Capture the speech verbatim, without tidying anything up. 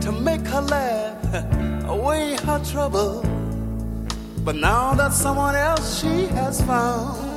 to make her laugh away her trouble. But now that someone else she has found,